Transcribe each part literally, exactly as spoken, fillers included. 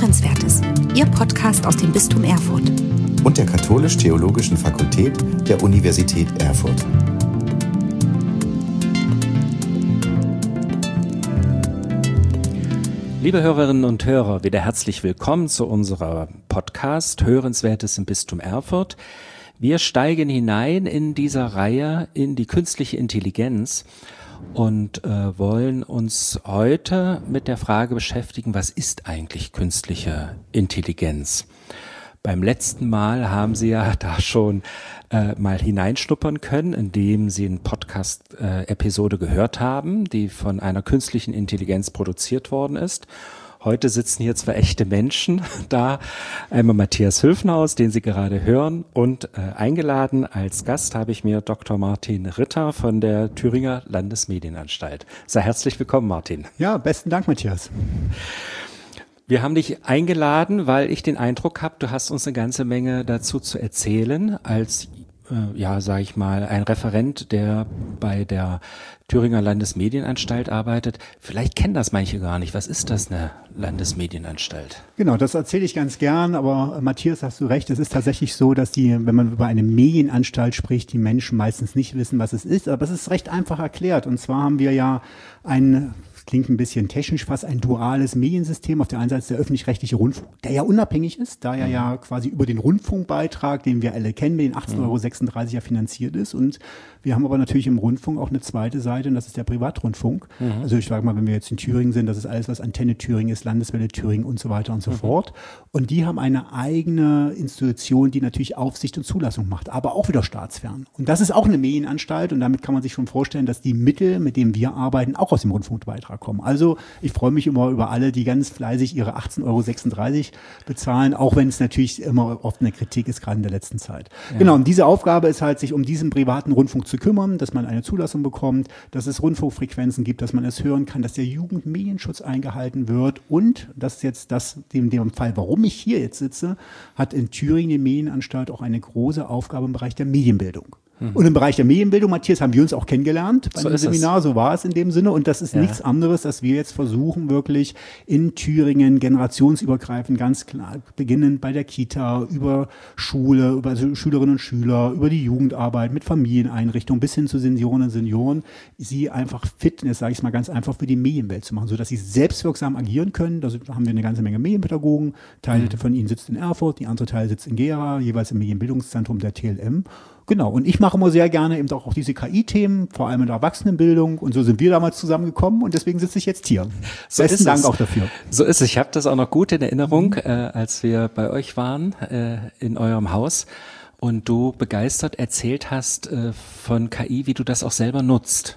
Hörenswertes, Ihr Podcast aus dem Bistum Erfurt und der Katholisch-Theologischen Fakultät der Universität Erfurt. Liebe Hörerinnen und Hörer, wieder herzlich willkommen zu unserer Podcast Hörenswertes im Bistum Erfurt. Wir steigen hinein in dieser Reihe in die künstliche Intelligenz und äh, wollen uns heute mit der Frage beschäftigen, was ist eigentlich künstliche Intelligenz? Beim letzten Mal haben Sie ja da schon äh, mal hineinschnuppern können, indem Sie eine Podcast-Episode äh, gehört haben, die von einer künstlichen Intelligenz produziert worden ist. Heute sitzen hier zwei echte Menschen da, einmal Matthias Hülfenhaus, den Sie gerade hören, und äh, eingeladen als Gast habe ich mir Doktor Martin Ritter von der Thüringer Landesmedienanstalt. Sei herzlich willkommen, Martin. Ja, besten Dank, Matthias. Wir haben dich eingeladen, weil ich den Eindruck habe, du hast uns eine ganze Menge dazu zu erzählen, als, äh, ja, sage ich mal, ein Referent, der bei der Thüringer Landesmedienanstalt arbeitet. Vielleicht kennen das manche gar nicht. Was ist das, eine Landesmedienanstalt? Genau, das erzähle ich ganz gern, aber äh, Matthias, hast du recht, es ist tatsächlich so, dass die, wenn man über eine Medienanstalt spricht, die Menschen meistens nicht wissen, was es ist, aber es ist recht einfach erklärt. Und zwar haben wir ja ein, klingt ein bisschen technisch, fast ein duales Mediensystem. Auf der einen Seite der öffentlich-rechtliche Rundfunk, der ja unabhängig ist, da er mhm. ja quasi über den Rundfunkbeitrag, den wir alle kennen, mit den achtzehn Euro sechsunddreißig ja finanziert ist. Und wir haben aber natürlich im Rundfunk auch eine zweite Seite, und das ist der Privatrundfunk. Mhm. Also ich sage mal, wenn wir jetzt in Thüringen sind, das ist alles, was Antenne Thüringen ist, Landeswelle Thüringen und so weiter und so mhm. fort. Und die haben eine eigene Institution, die natürlich Aufsicht und Zulassung macht, aber auch wieder staatsfern. Und das ist auch eine Medienanstalt, und damit kann man sich schon vorstellen, dass die Mittel, mit denen wir arbeiten, auch aus dem Rundfunkbeitrag kommen. Also ich freue mich immer über alle, die ganz fleißig ihre achtzehn Euro sechsunddreißig bezahlen, auch wenn es natürlich immer oft eine Kritik ist, gerade in der letzten Zeit. Ja. Genau, und diese Aufgabe ist halt, sich um diesen privaten Rundfunk zu kümmern, dass man eine Zulassung bekommt, dass es Rundfunkfrequenzen gibt, dass man es hören kann, dass der Jugendmedienschutz eingehalten wird, und das ist jetzt das, in dem Fall, warum ich hier jetzt sitze, hat in Thüringen die Medienanstalt auch eine große Aufgabe im Bereich der Medienbildung. Und im Bereich der Medienbildung, Matthias, haben wir uns auch kennengelernt bei so dem Seminar, es. so war es in dem Sinne. Und das ist ja. nichts anderes, dass wir jetzt versuchen, wirklich in Thüringen generationsübergreifend, ganz klar, beginnend bei der Kita, über Schule, über Schülerinnen und Schüler, über die Jugendarbeit, mit Familieneinrichtungen bis hin zu Senioren und Senioren, sie einfach fit, jetzt sage ich es mal ganz einfach, für die Medienwelt zu machen, sodass sie selbstwirksam agieren können. Da haben wir eine ganze Menge Medienpädagogen. Teil mhm. von ihnen sitzt in Erfurt, die andere Teil sitzt in Gera, jeweils im Medienbildungszentrum der T L M. Genau, und ich mache immer sehr gerne eben auch, auch diese K I-Themen, vor allem in der Erwachsenenbildung, und so sind wir damals zusammengekommen, und deswegen sitze ich jetzt hier. So Besten Dank auch dafür. So ist es. Ich habe das auch noch gut in Erinnerung, mhm. äh, als wir bei euch waren äh, in eurem Haus und du begeistert erzählt hast äh, von K I, wie du das auch selber nutzt.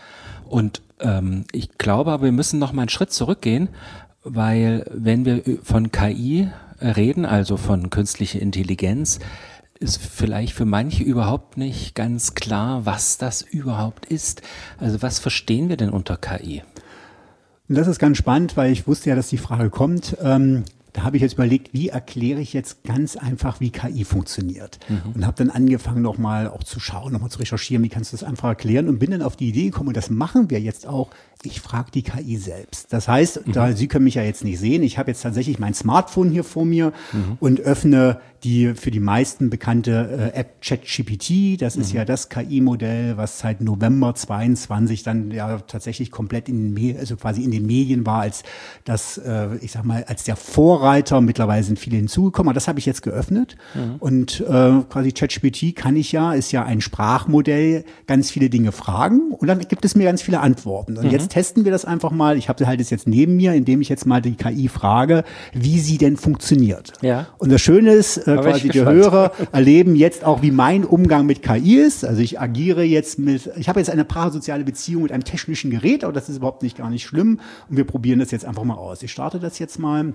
Und ähm, ich glaube aber, wir müssen noch mal einen Schritt zurückgehen, weil wenn wir von K I reden, also von künstlicher Intelligenz, ist vielleicht für manche überhaupt nicht ganz klar, was das überhaupt ist. Also was verstehen wir denn unter K I? Und das ist ganz spannend, weil ich wusste ja, dass die Frage kommt. Ähm, da habe ich jetzt überlegt, wie erkläre ich jetzt ganz einfach, wie K I funktioniert. Mhm. Und habe dann angefangen, nochmal auch zu schauen, nochmal zu recherchieren, wie kannst du das einfach erklären, und bin dann auf die Idee gekommen, und das machen wir jetzt auch, ich frage die K I selbst. Das heißt, mhm. da, Sie können mich ja jetzt nicht sehen, ich habe jetzt tatsächlich mein Smartphone hier vor mir mhm. und öffne die für die meisten bekannte äh, App ChatGPT. Das mhm. ist ja das K I-Modell, was seit November zweiundzwanzig dann ja tatsächlich komplett in den, also quasi in den Medien war, als das, äh, ich sag mal, als der Vorreiter. Mittlerweile sind viele hinzugekommen, aber das habe ich jetzt geöffnet. Mhm. Und äh, quasi ChatGPT kann ich ja, ist ja ein Sprachmodell, ganz viele Dinge fragen, und dann gibt es mir ganz viele Antworten. Und mhm. jetzt testen wir das einfach mal. Ich habe sie halt jetzt neben mir, indem ich jetzt mal die K I frage, wie sie denn funktioniert. Ja. Und das Schöne ist, äh, quasi die Hörer erleben jetzt auch, wie mein Umgang mit K I ist. Also ich agiere jetzt mit, ich habe jetzt eine parasoziale Beziehung mit einem technischen Gerät, aber das ist überhaupt nicht gar nicht schlimm. Und wir probieren das jetzt einfach mal aus. Ich starte das jetzt mal.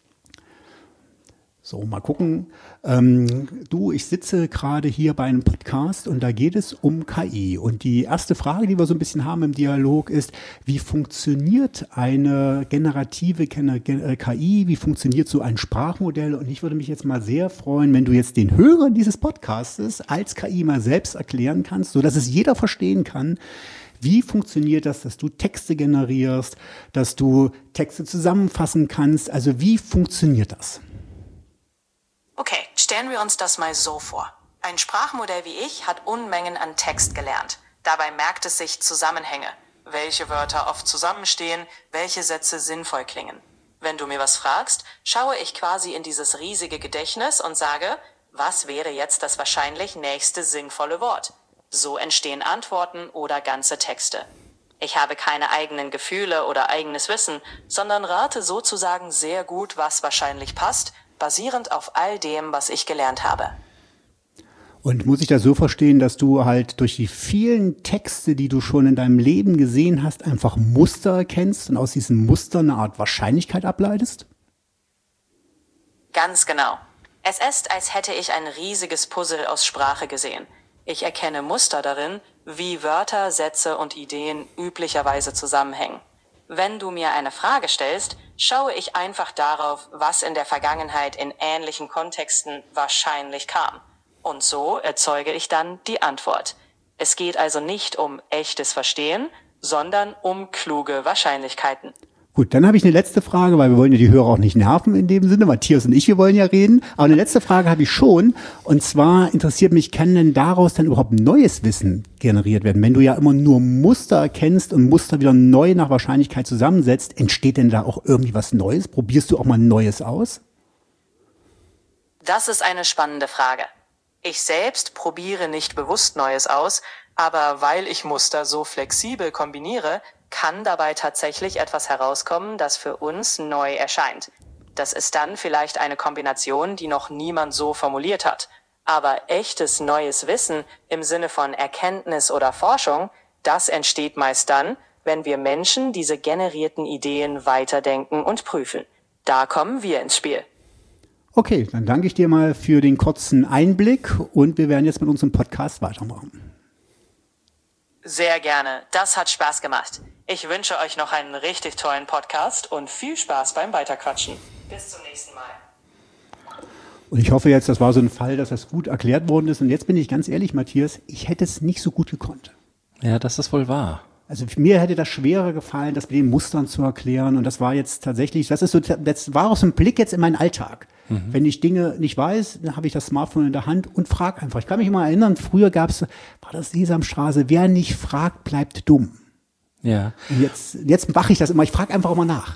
So, mal gucken. Ähm, du, ich sitze gerade hier bei einem Podcast, und da geht es um K I. Und die erste Frage, die wir so ein bisschen haben im Dialog, ist, wie funktioniert eine generative K I? Wie funktioniert so ein Sprachmodell? Und ich würde mich jetzt mal sehr freuen, wenn du jetzt den Hörern dieses Podcastes als K I mal selbst erklären kannst, sodass es jeder verstehen kann, Wie funktioniert das, dass du Texte generierst, dass du Texte zusammenfassen kannst? Also wie funktioniert das? Okay, stellen wir uns das mal so vor. Ein Sprachmodell wie ich hat Unmengen an Text gelernt. Dabei merkt es sich Zusammenhänge, welche Wörter oft zusammenstehen, welche Sätze sinnvoll klingen. Wenn du mir was fragst, schaue ich quasi in dieses riesige Gedächtnis und sage, was wäre jetzt das wahrscheinlich nächste sinnvolle Wort? So entstehen Antworten oder ganze Texte. Ich habe keine eigenen Gefühle oder eigenes Wissen, sondern rate sozusagen sehr gut, was wahrscheinlich passt, basierend auf all dem, was ich gelernt habe. Und muss ich das so verstehen, dass du halt durch die vielen Texte, die du schon in deinem Leben gesehen hast, einfach Muster erkennst und aus diesen Mustern eine Art Wahrscheinlichkeit ableitest? Ganz genau. Es ist, als hätte ich ein riesiges Puzzle aus Sprache gesehen. Ich erkenne Muster darin, wie Wörter, Sätze und Ideen üblicherweise zusammenhängen. Wenn du mir eine Frage stellst, schaue ich einfach darauf, was in der Vergangenheit in ähnlichen Kontexten wahrscheinlich kam. Und so erzeuge ich dann die Antwort. Es geht also nicht um echtes Verstehen, sondern um kluge Wahrscheinlichkeiten. Gut, dann habe ich eine letzte Frage, weil wir wollen ja die Hörer auch nicht nerven in dem Sinne. Matthias und ich, wir wollen ja reden. Aber eine letzte Frage habe ich schon. Und zwar interessiert mich, kann denn daraus dann überhaupt neues Wissen generiert werden? Wenn du ja immer nur Muster erkennst und Muster wieder neu nach Wahrscheinlichkeit zusammensetzt, entsteht denn da auch irgendwie was Neues? Probierst du auch mal Neues aus? Das ist eine spannende Frage. Ich selbst probiere nicht bewusst Neues aus, aber weil ich Muster so flexibel kombiniere, kann dabei tatsächlich etwas herauskommen, das für uns neu erscheint. Das ist dann vielleicht eine Kombination, die noch niemand so formuliert hat. Aber echtes neues Wissen im Sinne von Erkenntnis oder Forschung, das entsteht meist dann, wenn wir Menschen diese generierten Ideen weiterdenken und prüfen. Da kommen wir ins Spiel. Okay, dann danke ich dir mal für den kurzen Einblick und wir werden jetzt mit unserem Podcast weitermachen. Sehr gerne. Das hat Spaß gemacht. Ich wünsche euch noch einen richtig tollen Podcast und viel Spaß beim Weiterquatschen. Bis zum nächsten Mal. Und ich hoffe jetzt, das war so ein Fall, dass das gut erklärt worden ist. Und jetzt bin ich ganz ehrlich, Matthias, ich hätte es nicht so gut gekonnt. Ja, das ist wohl wahr. Also mir hätte das schwerer gefallen, das mit den Mustern zu erklären. Und das war jetzt tatsächlich, das ist so, das war auch so ein Blick jetzt in meinen Alltag. Mhm. Wenn ich Dinge nicht weiß, dann habe ich das Smartphone in der Hand und frage einfach. Ich kann mich immer erinnern, früher gab es, war das Sesamstraße, wer nicht fragt, bleibt dumm. Ja. Und jetzt, jetzt mache ich das immer, ich frage einfach immer nach.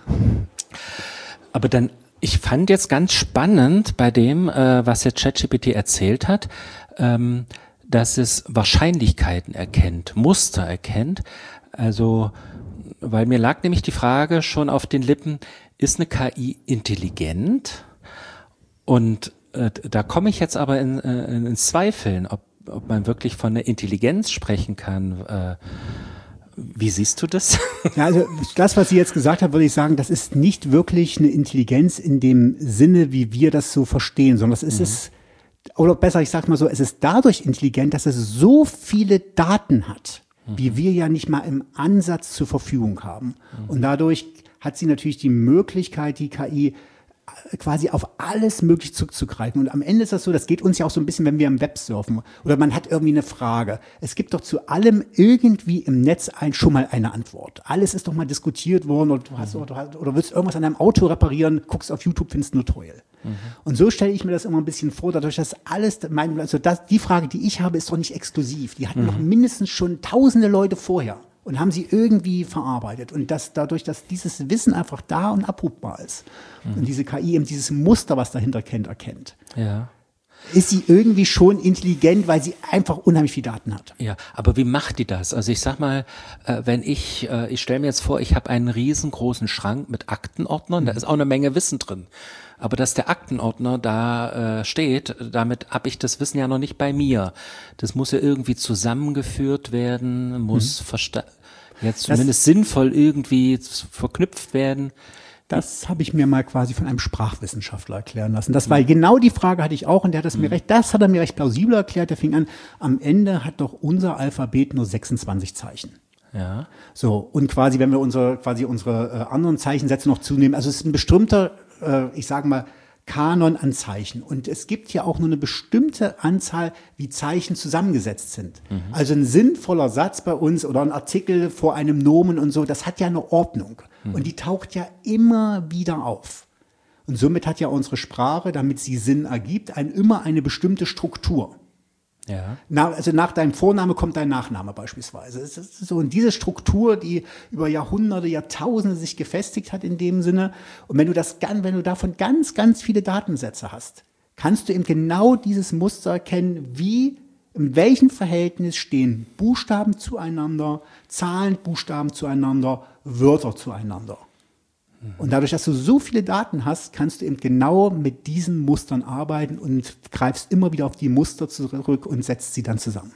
Aber dann, ich fand jetzt ganz spannend bei dem, äh, was jetzt ChatGPT erzählt hat, ähm, dass es Wahrscheinlichkeiten erkennt, Muster erkennt. Also, weil mir lag nämlich die Frage schon auf den Lippen, ist eine K I intelligent? Und äh, da komme ich jetzt aber in, äh, ins Zweifeln, ob, ob man wirklich von einer Intelligenz sprechen kann. Äh, wie siehst du das? Ja, also das, was sie jetzt gesagt hat, würde ich sagen, das ist nicht wirklich eine Intelligenz in dem Sinne, wie wir das so verstehen, sondern das ist mhm. es, oder besser, ich sag mal so, es ist dadurch intelligent, dass es so viele Daten hat, mhm. wie wir ja nicht mal im Ansatz zur Verfügung haben. Mhm. Und dadurch hat sie natürlich die Möglichkeit, die K I quasi auf alles möglich zurückzugreifen. Und am Ende ist das so, das geht uns ja auch so ein bisschen, wenn wir im Web surfen oder man hat irgendwie eine Frage. Es gibt doch zu allem irgendwie im Netz ein, schon mal eine Antwort. Alles ist doch mal diskutiert worden oder du hast, mhm. oder, oder willst irgendwas an deinem Auto reparieren, guckst auf YouTube, findest ein Tutorial. Mhm. Und so stelle ich mir das immer ein bisschen vor, dadurch, dass alles, mein, also das, die Frage, die ich habe, ist doch nicht exklusiv. Die hatten mhm. noch mindestens schon tausende Leute vorher und haben sie irgendwie verarbeitet. Und das, dadurch, dass dieses Wissen einfach da und abrufbar ist mhm. und diese K I eben dieses Muster, was dahinter kennt, erkennt, ja. ist sie irgendwie schon intelligent, weil sie einfach unheimlich viel Daten hat. Ja, aber wie macht die das? Also ich sag mal, äh, wenn ich, äh, ich stelle mir jetzt vor, ich habe einen riesengroßen Schrank mit Aktenordnern, mhm. da ist auch eine Menge Wissen drin. Aber dass der Aktenordner da äh, steht, damit habe ich das Wissen ja noch nicht bei mir. Das muss ja irgendwie zusammengeführt werden, muss mhm. versta- ja, zumindest das, sinnvoll irgendwie verknüpft werden. Das habe ich mir mal quasi von einem Sprachwissenschaftler erklären lassen. Das war genau die Frage, hatte ich auch, und der hat das mhm. mir recht, das hat er mir recht plausibel erklärt. Der fing an, am Ende hat doch unser Alphabet nur sechsundzwanzig Zeichen. Ja. So, und quasi, wenn wir unsere, quasi unsere äh, anderen Zeichensätze noch zunehmen, also es ist ein bestimmter, äh, ich sage mal, Kanon an Zeichen. Und es gibt ja auch nur eine bestimmte Anzahl, wie Zeichen zusammengesetzt sind. Mhm. Also ein sinnvoller Satz bei uns oder ein Artikel vor einem Nomen und so, das hat ja eine Ordnung. Mhm. Und die taucht ja immer wieder auf. Und somit hat ja unsere Sprache, damit sie Sinn ergibt, ein, immer eine bestimmte Struktur. Ja. Na, also nach deinem Vorname kommt dein Nachname beispielsweise. Es ist so, und diese Struktur, die über Jahrhunderte, Jahrtausende sich gefestigt hat in dem Sinne. Und wenn du das, wenn du davon ganz, ganz viele Datensätze hast, kannst du eben genau dieses Muster erkennen, wie, in welchem Verhältnis stehen Buchstaben zueinander, Zahlen, Buchstaben zueinander, Wörter zueinander. Und dadurch, dass du so viele Daten hast, kannst du eben genau mit diesen Mustern arbeiten und greifst immer wieder auf die Muster zurück und setzt sie dann zusammen.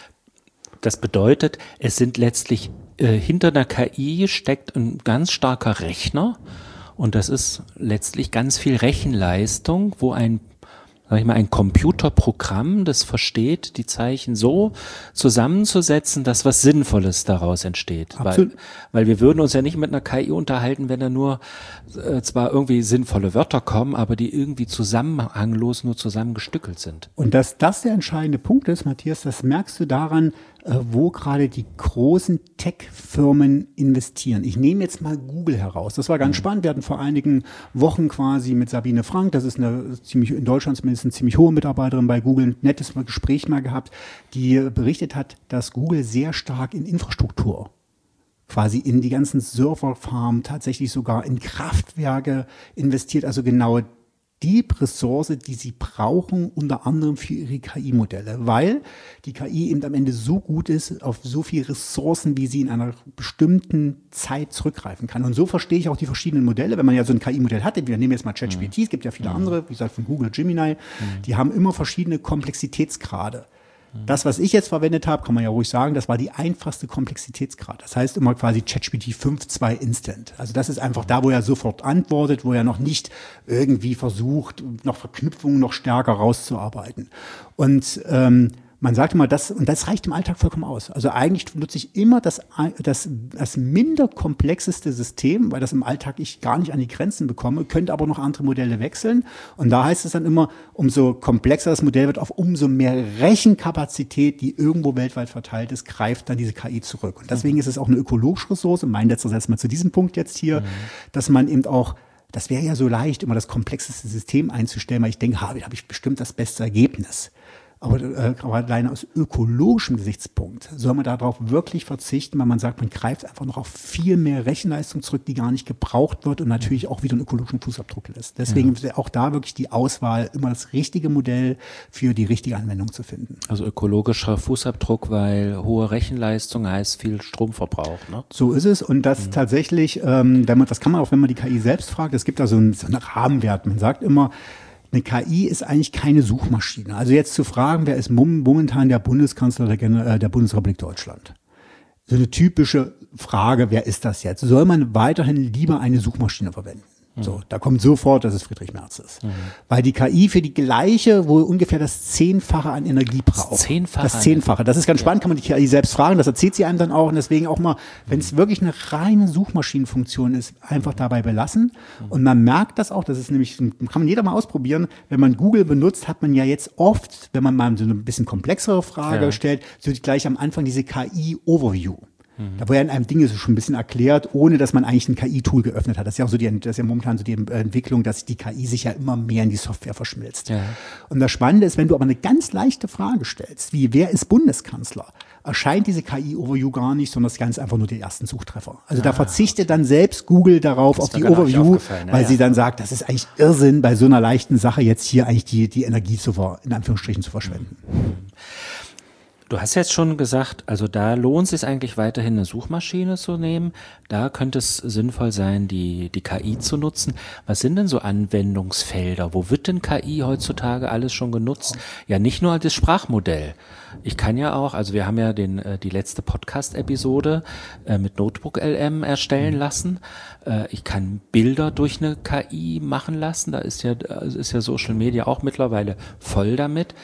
Das bedeutet, es sind letztlich, äh, hinter der K I steckt ein ganz starker Rechner und das ist letztlich ganz viel Rechenleistung, wo ein sag ich mal, ein Computerprogramm, das versteht, die Zeichen so zusammenzusetzen, dass was Sinnvolles daraus entsteht. Absolut. Weil, weil wir würden uns ja nicht mit einer K I unterhalten, wenn da nur äh, zwar irgendwie sinnvolle Wörter kommen, aber die irgendwie zusammenhanglos nur zusammengestückelt sind. Und dass das der entscheidende Punkt ist, Matthias, das merkst du daran, wo gerade die großen Tech-Firmen investieren. Ich nehme jetzt mal Google heraus. Das war ganz mhm. spannend. Wir hatten vor einigen Wochen quasi mit Sabine Frank, das ist eine ziemlich, in Deutschland zumindest eine ziemlich hohe Mitarbeiterin bei Google, ein nettes Gespräch mal gehabt, die berichtet hat, dass Google sehr stark in Infrastruktur, quasi in die ganzen Serverfarmen, tatsächlich sogar in Kraftwerke investiert, also genau die Ressource, die sie brauchen, unter anderem für ihre K I-Modelle, weil die K I eben am Ende so gut ist, auf so viele Ressourcen, wie sie in einer bestimmten Zeit zurückgreifen kann. Und so verstehe ich auch die verschiedenen Modelle. Wenn man ja so ein K I-Modell hatte, wir nehmen jetzt mal ChatGPT, mhm. es gibt ja viele mhm. andere, wie gesagt von Google, Gemini, mhm. die haben immer verschiedene Komplexitätsgrade. Das, was ich jetzt verwendet habe, kann man ja ruhig sagen, das war die einfachste Komplexitätsgrad. Das heißt immer quasi ChatGPT fünf Punkt zwei Instant. Also das ist einfach da, wo er sofort antwortet, wo er noch nicht irgendwie versucht, noch Verknüpfungen noch stärker rauszuarbeiten. Und ähm, man sagt immer, das, und das reicht im Alltag vollkommen aus. Also eigentlich nutze ich immer das, das, das minder komplexeste System, weil das im Alltag ich gar nicht an die Grenzen bekomme, könnte aber noch andere Modelle wechseln. Und da heißt es dann immer, umso komplexer das Modell wird, auf umso mehr Rechenkapazität, die irgendwo weltweit verteilt ist, greift dann diese K I zurück. Und deswegen ist es auch eine ökologische Ressource. Mein letzter Satz mal zu diesem Punkt jetzt hier, mhm. dass man eben auch, das wäre ja so leicht, immer das komplexeste System einzustellen, weil ich denke, ha, da habe ich bestimmt das beste Ergebnis. Aber, äh, aber alleine aus ökologischem Gesichtspunkt soll man darauf wirklich verzichten, weil man sagt, man greift einfach noch auf viel mehr Rechenleistung zurück, die gar nicht gebraucht wird und natürlich auch wieder einen ökologischen Fußabdruck lässt. Deswegen ja. ist auch da wirklich die Auswahl, immer das richtige Modell für die richtige Anwendung zu finden. Also ökologischer Fußabdruck, weil hohe Rechenleistung heißt viel Stromverbrauch, ne? So ist es und das mhm. tatsächlich, ähm, wenn man, das kann man auch, wenn man die K I selbst fragt, es gibt da so einen, so einen Rahmenwert. Man sagt immer, eine K I ist eigentlich keine Suchmaschine. Also jetzt zu fragen, wer ist momentan der Bundeskanzler der, der Bundesrepublik Deutschland? So eine typische Frage, wer ist das jetzt? Soll man weiterhin lieber eine Suchmaschine verwenden? So, da kommt sofort, dass es Friedrich Merz ist. Mhm. Weil die K I für die gleiche wohl ungefähr das Zehnfache an Energie braucht. Das Zehnfache? Das Zehnfache. Das ist ganz spannend, kann man die K I selbst fragen. Das erzählt sie einem dann auch. Und deswegen auch mal, wenn es wirklich eine reine Suchmaschinenfunktion ist, einfach dabei belassen. Und man merkt das auch, das ist nämlich, kann man jeder mal ausprobieren. Wenn man Google benutzt, hat man ja jetzt oft, wenn man mal so eine bisschen komplexere Frage ja. stellt, so gleich am Anfang diese K I-Overview. Da werden einem Dinge so schon ein bisschen erklärt, ohne dass man eigentlich ein K I-Tool geöffnet hat. Das ist ja auch so die, das ist ja momentan so die Entwicklung, dass die K I sich ja immer mehr in die Software verschmilzt. Ja. Und das Spannende ist, wenn du aber eine ganz leichte Frage stellst, wie wer ist Bundeskanzler, erscheint diese K I-Overview gar nicht, sondern das Ganze einfach nur die ersten Suchtreffer. Also ah, da verzichtet okay. dann selbst Google darauf, auf die Overview, ja, weil ja. sie dann sagt, das ist eigentlich Irrsinn, bei so einer leichten Sache jetzt hier eigentlich die, die Energie zu ver, in Anführungsstrichen zu verschwenden. Mhm. Du hast jetzt schon gesagt, also da lohnt es sich eigentlich weiterhin eine Suchmaschine zu nehmen. Da könnte es sinnvoll sein, die die K I zu nutzen. Was sind denn so Anwendungsfelder? Wo wird denn K I heutzutage alles schon genutzt? Ja, nicht nur als Sprachmodell. Ich kann ja auch, also wir haben ja den die letzte Podcast-Episode äh, mit Notebook L M erstellen lassen. Äh, ich kann Bilder durch eine K I machen lassen. Da ist ja ist ja Social Media auch mittlerweile voll damit.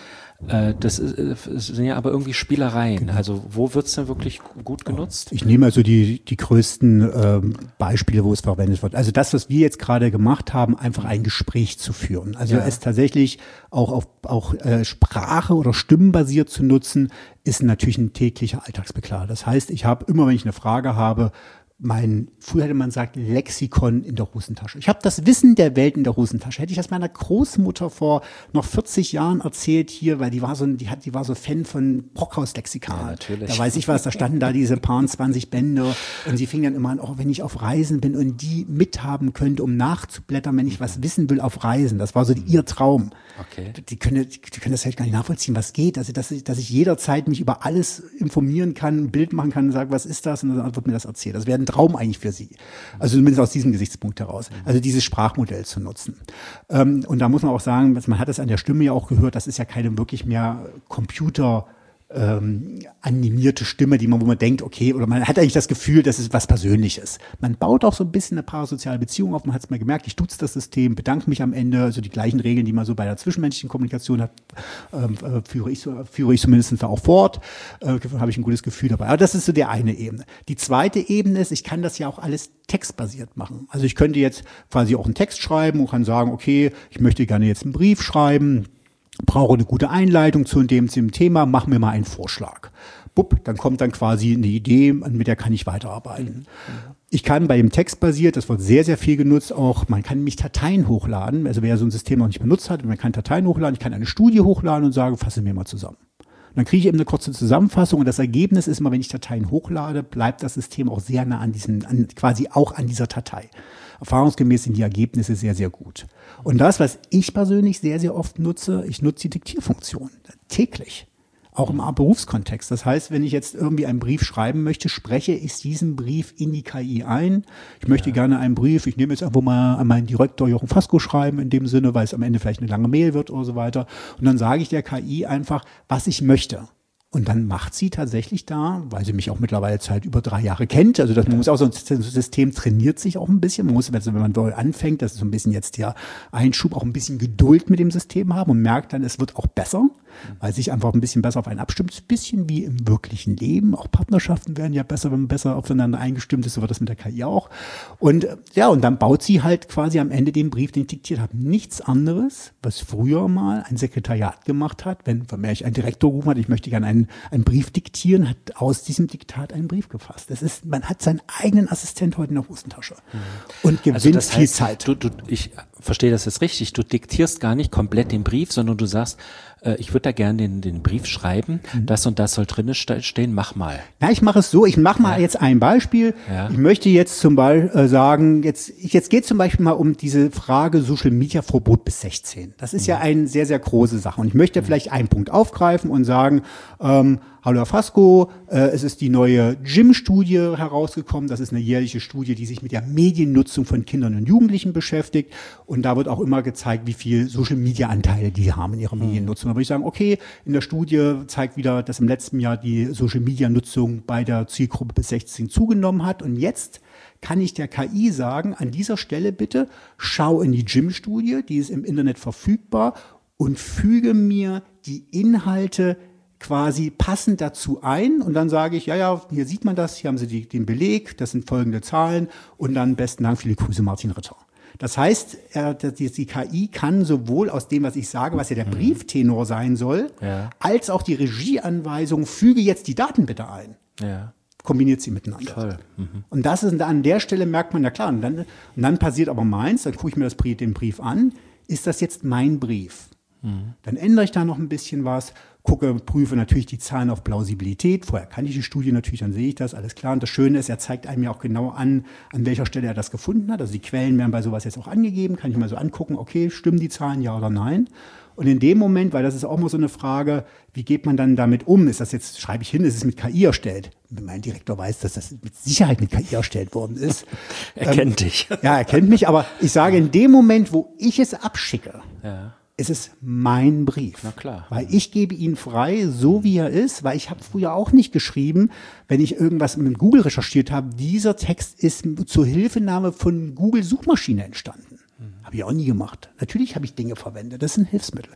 Äh, das, ist, das sind ja aber irgendwie Spielereien. Genau. Also wo wird es denn wirklich gut genutzt? Ich nehme also die, die größten ähm, Beispiele, wo es verwendet wird. Also das, was wir jetzt gerade gemacht haben, einfach ein Gespräch zu führen. Also ja. es tatsächlich auch auf auch äh, Sprache oder stimmenbasiert zu nutzen, ist natürlich ein täglicher Alltagsbegleiter. Das heißt, ich habe immer, wenn ich eine Frage habe, mein, früher hätte man gesagt, Lexikon in der Hosentasche. Ich habe das Wissen der Welt in der Hosentasche. Hätte ich das meiner Großmutter vor noch vierzig Jahren erzählt hier, weil die war so, die hat, die war so Fan von Brockhaus-Lexikon. Ja, natürlich. Da weiß ich was, da standen da diese paar zwanzig Bände und sie fing dann immer an, oh, wenn ich auf Reisen bin und die mithaben könnte, um nachzublättern, wenn ich was wissen will auf Reisen. Das war so die, ihr Traum. Okay. Die können, die können das halt gar nicht nachvollziehen, was geht. Also, dass ich, dass ich jederzeit mich über alles informieren kann, ein Bild machen kann und sagen, was ist das? Und dann wird mir das erzählt. Das wäre ein Traum eigentlich für sie. Also zumindest aus diesem Gesichtspunkt heraus. Also dieses Sprachmodell zu nutzen. Ähm, und da muss man auch sagen, man hat es an der Stimme ja auch gehört, das ist ja keine wirklich mehr Computer Ähm, animierte Stimme, die man, wo man denkt, okay, oder man hat eigentlich das Gefühl, das ist was Persönliches. Man baut auch so ein bisschen eine parasoziale Beziehung auf, man hat es mal gemerkt, ich duze das System, bedanke mich am Ende, also die gleichen Regeln, die man so bei der zwischenmenschlichen Kommunikation hat, ähm, äh, führe ich so, führe ich zumindest auch fort, äh, habe ich ein gutes Gefühl dabei. Aber das ist so die eine Ebene. Die zweite Ebene ist, ich kann das ja auch alles textbasiert machen. Also ich könnte jetzt quasi auch einen Text schreiben und kann sagen, okay, ich möchte gerne jetzt einen Brief schreiben, brauche eine gute Einleitung zu dem, zu dem Thema, mach mir mal einen Vorschlag. Bupp, dann kommt dann quasi eine Idee, mit der kann ich weiterarbeiten. Ich kann bei dem Text basiert, das wird sehr, sehr viel genutzt, auch, man kann nämlich Dateien hochladen, also wer so ein System noch nicht benutzt hat, man kann Dateien hochladen, ich kann eine Studie hochladen und sage, fasse mir mal zusammen. Und dann kriege ich eben eine kurze Zusammenfassung und das Ergebnis ist immer, wenn ich Dateien hochlade, bleibt das System auch sehr nah an diesem, an, quasi auch an dieser Datei. Erfahrungsgemäß sind die Ergebnisse sehr, sehr gut. Und das, was ich persönlich sehr, sehr oft nutze, ich nutze die Diktierfunktion täglich, auch im Berufskontext. Das heißt, wenn ich jetzt irgendwie einen Brief schreiben möchte, spreche ich diesen Brief in die K I ein. Ich möchte ja. gerne einen Brief, ich nehme jetzt einfach mal an meinen Direktor Jochen Fasko schreiben, in dem Sinne, weil es am Ende vielleicht eine lange Mail wird oder so weiter. Und dann sage ich der K I einfach, was ich möchte. Und dann macht sie tatsächlich da, weil sie mich auch mittlerweile seit über drei Jahre kennt, also das, man muss auch so ein System trainiert sich auch ein bisschen, man muss, wenn man neu anfängt, das ist so ein bisschen jetzt der Einschub, auch ein bisschen Geduld mit dem System haben und merkt dann, es wird auch besser, weil sich einfach ein bisschen besser auf einen abstimmt, ein bisschen wie im wirklichen Leben, auch Partnerschaften werden ja besser, wenn man besser aufeinander eingestimmt ist, so wird das mit der K I auch. Und ja, und dann baut sie halt quasi am Ende den Brief, den ich diktiert habe. Nichts anderes, was früher mal ein Sekretariat gemacht hat, wenn wenn ich einen Direktor gerufen hat, ich möchte gerne einen, einen Brief diktieren, hat aus diesem Diktat einen Brief gefasst. Das ist, man hat seinen eigenen Assistent heute in der Hosentasche und gewinnt also das heißt, viel Zeit. Du, du, ich verstehe das jetzt richtig. Du diktierst gar nicht komplett den Brief, sondern du sagst, äh, ich würde da gerne den, den Brief schreiben, mhm. das und das soll drin stehen, mach mal. Ja, ich mache es so, ich mache mal ja. jetzt ein Beispiel. Ja. Ich möchte jetzt zum Beispiel äh, sagen, jetzt, jetzt geht es zum Beispiel mal um diese Frage Social Media Verbot bis sechzehn. Das ist mhm. ja eine sehr, sehr große Sache. Und ich möchte mhm. vielleicht einen Punkt aufgreifen und sagen, ähm, hallo Herr Fasko, äh, es ist die neue Gym-Studie herausgekommen. Das ist eine jährliche Studie, die sich mit der Mediennutzung von Kindern und Jugendlichen beschäftigt. Und da wird auch immer gezeigt, wie viel Social-Media-Anteile die haben in ihrer Mediennutzung. Da würde ich sagen, okay, in der Studie zeigt wieder, dass im letzten Jahr die Social-Media-Nutzung bei der Zielgruppe bis sechzehn zugenommen hat. Und jetzt kann ich der K I sagen, an dieser Stelle bitte, schau in die Gym-Studie, die ist im Internet verfügbar und füge mir die Inhalte quasi passend dazu ein und dann sage ich, ja, ja, hier sieht man das, hier haben Sie die, den Beleg, das sind folgende Zahlen und dann besten Dank, viele Grüße, Martin Ritter. Das heißt, äh, die, die K I kann sowohl aus dem, was ich sage, was ja der Brieftenor sein soll, ja. als auch die Regieanweisung, füge jetzt die Daten bitte ein. Ja. Kombiniert sie miteinander. Toll. Mhm. Und das ist, an der Stelle merkt man, na klar, und dann, und dann passiert aber meins, dann gucke ich mir das, den Brief an, ist das jetzt mein Brief? Mhm. Dann ändere ich da noch ein bisschen was, gucke, prüfe natürlich die Zahlen auf Plausibilität. Vorher kann ich die Studie natürlich, dann sehe ich das, alles klar. Und das Schöne ist, er zeigt einem ja auch genau an, an welcher Stelle er das gefunden hat. Also die Quellen werden bei sowas jetzt auch angegeben, kann ich mal so angucken, okay, stimmen die Zahlen, ja oder nein? Und in dem Moment, weil das ist auch mal so eine Frage, wie geht man dann damit um? Ist das jetzt, schreibe ich hin, ist es mit K I erstellt? Mein Direktor weiß, dass das mit Sicherheit mit K I erstellt worden ist. Er ähm, kennt dich. Ja, er kennt mich, aber ich sage, in dem Moment, wo ich es abschicke, ja. ist es mein Brief. Na klar. Weil ich gebe ihn frei, so wie er ist, weil ich habe früher auch nicht geschrieben, wenn ich irgendwas mit Google recherchiert habe, dieser Text ist zur Hilfenahme von Google Suchmaschine entstanden. Mhm. Habe ich auch nie gemacht. Natürlich habe ich Dinge verwendet, das ist ein Hilfsmittel.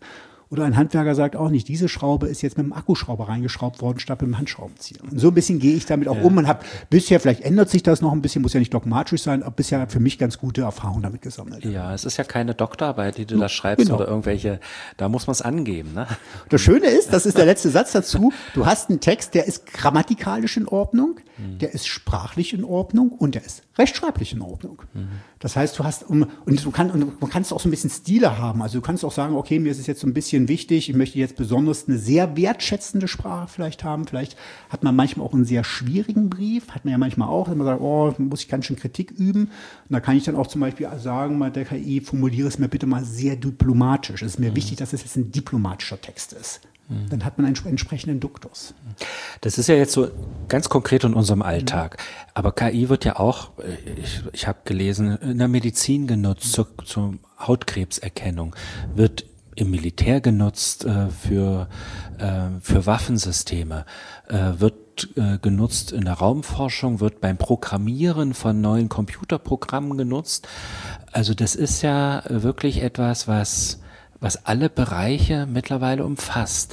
Oder ein Handwerker sagt auch nicht, diese Schraube ist jetzt mit dem Akkuschrauber reingeschraubt worden, statt mit dem Handschraubenzieher. Und so ein bisschen gehe ich damit auch ja. um und habe bisher, vielleicht ändert sich das noch ein bisschen, muss ja nicht dogmatisch sein, aber bisher für mich ganz gute Erfahrungen damit gesammelt. Ja, es ist ja keine Doktorarbeit, die du da schreibst genau. oder irgendwelche, da muss man es angeben. Ne? Das Schöne ist, das ist der letzte Satz dazu, du hast einen Text, der ist grammatikalisch in Ordnung, mhm. der ist sprachlich in Ordnung und der ist rechtschreiblich in Ordnung. Mhm. Das heißt, du hast, um, und du kannst, und man kannst auch so ein bisschen Stile haben. Also du kannst auch sagen, okay, mir ist es jetzt so ein bisschen wichtig, ich möchte jetzt besonders eine sehr wertschätzende Sprache vielleicht haben. Vielleicht hat man manchmal auch einen sehr schwierigen Brief, hat man ja manchmal auch, wenn man sagt, oh, muss ich ganz schön Kritik üben. Und da kann ich dann auch zum Beispiel sagen, mal der K I, formuliere es mir bitte mal sehr diplomatisch. Es ist mir mhm. wichtig, dass es jetzt ein diplomatischer Text ist. Mhm. Dann hat man einen entsprechenden Duktus. Das ist ja jetzt so ganz konkret in unserem Alltag. Mhm. Aber K I wird ja auch, ich, ich habe gelesen, in der Medizin genutzt, zur, zur Hautkrebserkennung, wird im Militär genutzt äh, für, äh, für Waffensysteme, äh, wird äh, genutzt in der Raumforschung, wird beim Programmieren von neuen Computerprogrammen genutzt. Also das ist ja wirklich etwas, was was alle Bereiche mittlerweile umfasst.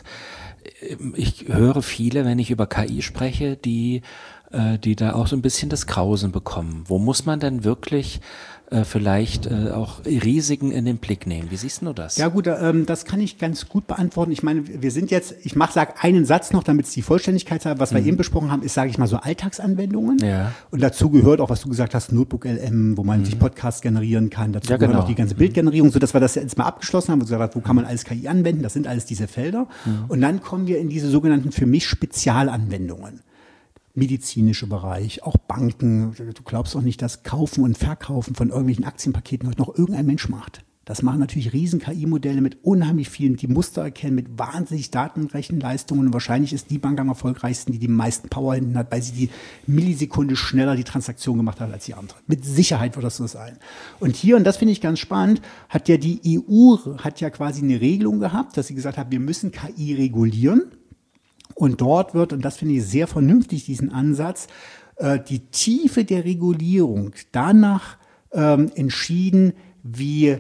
Ich höre viele, wenn ich über K I spreche, die, äh, die da auch so ein bisschen das Grausen bekommen. Wo muss man denn wirklich äh, vielleicht äh, auch Risiken in den Blick nehmen? Wie siehst du das? Ja gut, ähm, das kann ich ganz gut beantworten. Ich meine, wir sind jetzt, ich mach, sag einen Satz noch, damit es die Vollständigkeit hat. Was wir mhm. eben besprochen haben, ist, sage ich mal, so Alltagsanwendungen. Ja. Und dazu gehört auch, was du gesagt hast, Notebook L M, wo man mhm. sich Podcasts generieren kann. Dazu ja, gehört genau. auch die ganze Bildgenerierung, sodass wir das jetzt mal abgeschlossen haben und gesagt haben, wo kann man alles K I anwenden? Das sind alles diese Felder. Mhm. Und dann kommen wir in diese sogenannten für mich Spezialanwendungen. Medizinische Bereich, auch Banken. Du glaubst auch nicht, dass Kaufen und Verkaufen von irgendwelchen Aktienpaketen heute noch irgendein Mensch macht. Das machen natürlich riesen K I-Modelle mit unheimlich vielen, die Muster erkennen, mit wahnsinnig Datenrechenleistungen. Und wahrscheinlich ist die Bank am erfolgreichsten, die die meisten Power hinten hat, weil sie die Millisekunde schneller die Transaktion gemacht hat als die andere. Mit Sicherheit wird das so sein. Und hier, und das finde ich ganz spannend, hat ja die E U hat ja quasi eine Regelung gehabt, dass sie gesagt hat, wir müssen K I regulieren. Und dort wird, und das finde ich sehr vernünftig, diesen Ansatz, äh, die Tiefe der Regulierung danach ähm, entschieden, wie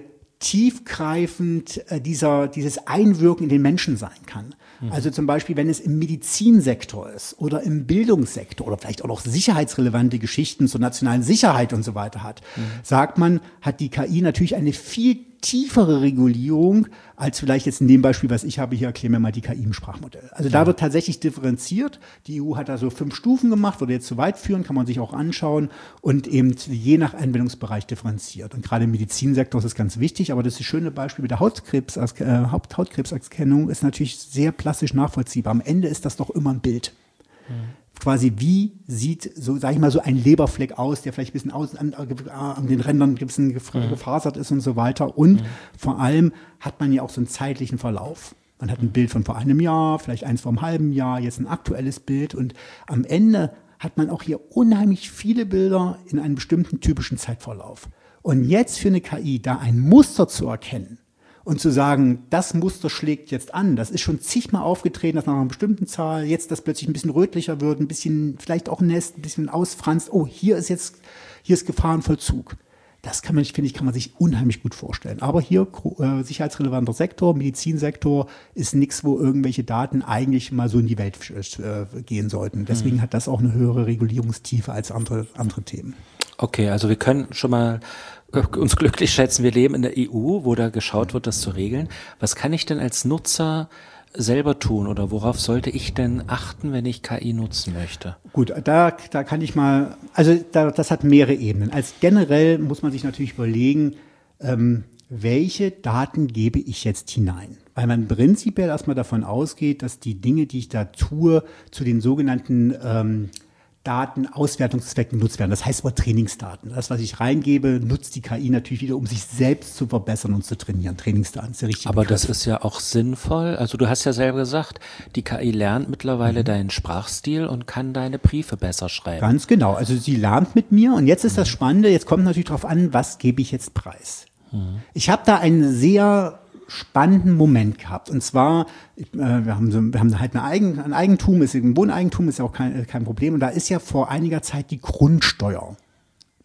tiefgreifend äh, dieser, dieses Einwirken in den Menschen sein kann. Mhm. Also zum Beispiel, wenn es im Medizinsektor ist oder im Bildungssektor oder vielleicht auch noch sicherheitsrelevante Geschichten zur nationalen Sicherheit und so weiter hat, mhm. sagt man, hat die K I natürlich eine viel tiefere Regulierung als vielleicht jetzt in dem Beispiel, was ich habe, hier erklären wir mal die K I im Sprachmodell. Also da wird tatsächlich differenziert. Die E U hat da so fünf Stufen gemacht, würde jetzt zu weit führen, kann man sich auch anschauen und eben je nach Anwendungsbereich differenziert. Und gerade im Medizinsektor ist es ganz wichtig, aber das ist schöne Beispiel mit der Hautkrebs, äh, Hautkrebserkennung ist natürlich sehr plastisch nachvollziehbar. Am Ende ist das doch immer ein Bild. Mhm. Quasi, wie sieht, so sage ich mal, so ein Leberfleck aus, der vielleicht ein bisschen außen an, an den Rändern ein bisschen gefasert ist und so weiter. Und mhm. vor allem hat man ja auch so einen zeitlichen Verlauf. Man hat ein Bild von vor einem Jahr, vielleicht eins vor einem halben Jahr, jetzt ein aktuelles Bild. Und am Ende hat man auch hier unheimlich viele Bilder in einem bestimmten typischen Zeitverlauf. Und jetzt für eine K I da ein Muster zu erkennen, und zu sagen, das Muster schlägt jetzt an, das ist schon zigmal aufgetreten, dass nach einer bestimmten Zahl jetzt das plötzlich ein bisschen rötlicher wird, ein bisschen vielleicht auch nässt, ein bisschen ausfranst. Oh, hier ist jetzt, hier ist Gefahrenvollzug. Das kann man, finde ich, kann man sich unheimlich gut vorstellen. Aber hier, äh, sicherheitsrelevanter Sektor, Medizinsektor, ist nichts, wo irgendwelche Daten eigentlich mal so in die Welt äh, gehen sollten. Deswegen mhm. hat das auch eine höhere Regulierungstiefe als andere, andere Themen. Okay, also wir können schon mal uns glücklich schätzen, wir leben in der E U, wo da geschaut wird, das zu regeln. Was kann ich denn als Nutzer selber tun oder worauf sollte ich denn achten, wenn ich K I nutzen möchte? Gut, da, da kann ich mal, also da, das hat mehrere Ebenen. Als generell muss man sich natürlich überlegen, ähm, welche Daten gebe ich jetzt hinein? Weil man prinzipiell erstmal davon ausgeht, dass die Dinge, die ich da tue, zu den sogenannten ähm, Datenauswertungszwecken genutzt werden. Das heißt aber Trainingsdaten. Das, was ich reingebe, nutzt die K I natürlich wieder, um sich selbst zu verbessern und zu trainieren. Trainingsdaten ist der richtige Aber Begriff. Das ist ja auch sinnvoll. Also du hast ja selber gesagt, die K I lernt mittlerweile mhm. deinen Sprachstil und kann deine Briefe besser schreiben. Ganz genau. Also sie lernt mit mir und jetzt ist mhm. das Spannende, jetzt kommt natürlich darauf an, was gebe ich jetzt preis. Mhm. Ich habe da einen sehr spannenden Moment gehabt. Und zwar, äh, wir haben so, wir haben halt eine Eigen, ein Eigentum, ist ein Wohneigentum, ist ja auch kein, kein Problem. Und da ist ja vor einiger Zeit die Grundsteuer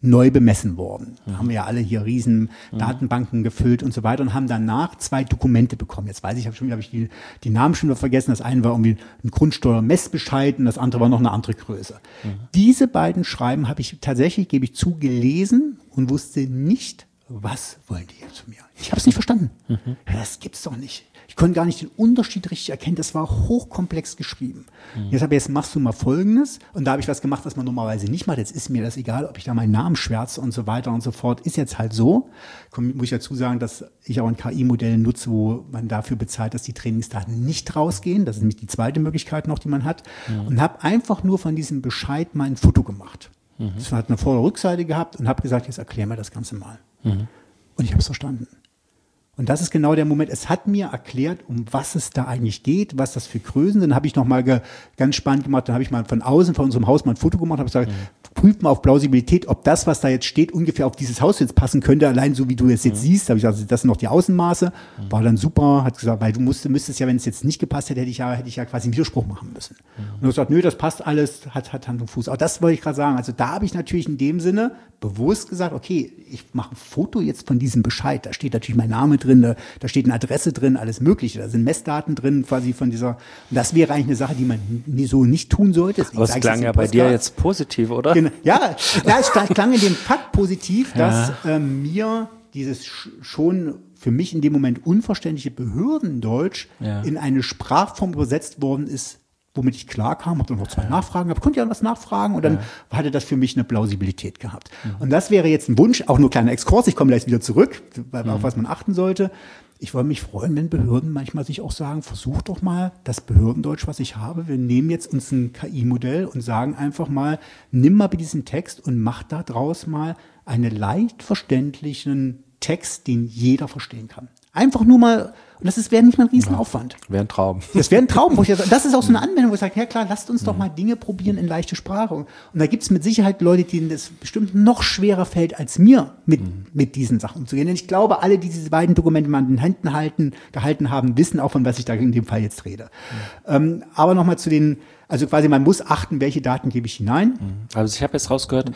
neu bemessen worden. Da haben wir ja alle hier riesen mhm. Datenbanken gefüllt und so weiter und haben danach zwei Dokumente bekommen. Jetzt weiß ich, habe schon wieder hab ich die, die Namen schon wieder vergessen. Das eine war irgendwie ein Grundsteuermessbescheid und das andere war noch eine andere Größe. Mhm. Diese beiden Schreiben habe ich tatsächlich, gebe ich zu, gelesen und wusste nicht, was wollen die jetzt von mir? Ich habe es nicht verstanden. Mhm. Das gibt's doch nicht. Ich konnte gar nicht den Unterschied richtig erkennen. Das war hochkomplex geschrieben. Mhm. Jetzt habe jetzt machst du mal Folgendes und da habe ich was gemacht, was man normalerweise nicht macht. Jetzt ist mir das egal, ob ich da meinen Namen schwärze und so weiter und so fort. Ist jetzt halt so. Komm, muss ich dazu sagen, dass ich auch ein K I-Modell nutze, wo man dafür bezahlt, dass die Trainingsdaten nicht rausgehen. Das ist nämlich die zweite Möglichkeit noch, die man hat. Mhm. Und habe einfach nur von diesem Bescheid mal ein Foto gemacht. Mhm. Das hat eine Vor- und Rückseite gehabt und habe gesagt, jetzt erklär mir das Ganze mal. Mhm. Und ich habe es verstanden. Und das ist genau der Moment. Es hat mir erklärt, um was es da eigentlich geht, was das für Größen sind. Dann habe ich nochmal ge, ganz spannend gemacht, dann habe ich mal von außen, von unserem Haus mal ein Foto gemacht, habe gesagt, mhm. prüft mal auf Plausibilität, ob das, was da jetzt steht, ungefähr auf dieses Haus jetzt passen könnte, allein so wie du es jetzt mhm. siehst. Da habe ich gesagt, das sind noch die Außenmaße. Mhm. War dann super, hat gesagt, weil du musst, müsstest ja, wenn es jetzt nicht gepasst hätte, hätte ich ja, hätte ich ja quasi einen Widerspruch machen müssen. Mhm. Und er hat gesagt, nö, das passt alles, hat, hat Hand und Fuß. Auch das wollte ich gerade sagen. Also da habe ich natürlich in dem Sinne bewusst gesagt, okay, ich mache ein Foto jetzt von diesem Bescheid. Da steht natürlich mein Name drin, da, da steht eine Adresse drin, alles Mögliche. Da sind Messdaten drin, quasi von dieser. Und das wäre eigentlich eine Sache, die man nie, so nicht tun sollte. Aber es klang ja bei dir jetzt positiv, oder? Genau. Ja, ja, es klang in dem Fakt positiv, dass ja. ähm, mir dieses schon für mich in dem Moment unverständliche Behördendeutsch ja. in eine Sprachform übersetzt worden ist, womit ich klar kam, habe dann noch zwei ja. Nachfragen gehabt, konnte ja was nachfragen und dann ja. hatte das für mich eine Plausibilität gehabt. Mhm. Und das wäre jetzt ein Wunsch, auch nur kleiner Exkurs, ich komme gleich wieder zurück, weil, mhm. auf was man achten sollte. Ich würde mich freuen, wenn Behörden manchmal sich auch sagen, versucht doch mal das Behördendeutsch, was ich habe. Wir nehmen jetzt uns ein K I-Modell und sagen einfach mal, nimm mal diesen Text und mach da draus mal einen leicht verständlichen Text, den jeder verstehen kann. Einfach nur mal, und das ist, wäre nicht mal ein Riesenaufwand. Ja, wäre ein Traum. Das wäre ein Traum. Wo ich, das ist auch so eine Anwendung, wo ich sage, ja klar, lasst uns doch mal Dinge probieren in leichte Sprache. Und da gibt es mit Sicherheit Leute, denen das bestimmt noch schwerer fällt, als mir mit, mhm. mit diesen Sachen umzugehen. Denn ich glaube, alle, die diese beiden Dokumente mal in den Händen halten, gehalten haben, wissen auch, von was ich da in dem Fall jetzt rede. Mhm. Ähm, aber nochmal zu den, also quasi man muss achten, welche Daten gebe ich hinein. Also ich habe jetzt rausgehört,